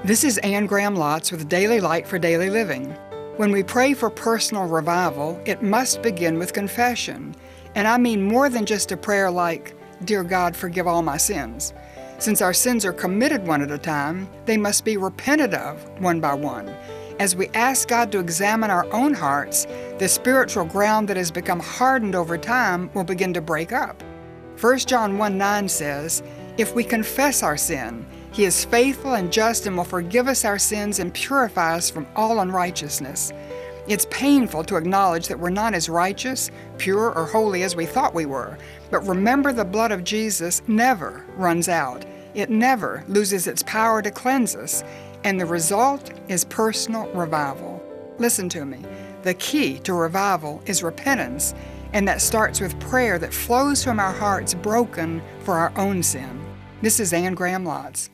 This is Anne Graham Lotz with Daily Light for Daily Living. When we pray for personal revival, it must begin with confession. And I mean more than just a prayer like, "Dear God, forgive all my sins." Since our sins are committed one at a time, they must be repented of one by one. As we ask God to examine our own hearts, the spiritual ground that has become hardened over time will begin to break up. 1 John 1:9 says, "If we confess our sin, He is faithful and just and will forgive us our sins and purify us from all unrighteousness." It's painful to acknowledge that we're not as righteous, pure, or holy as we thought we were. But remember, the blood of Jesus never runs out. It never loses its power to cleanse us. And the result is personal revival. Listen to me. The key to revival is repentance, and that starts with prayer that flows from our hearts broken for our own sin. This is Anne Graham Lotz.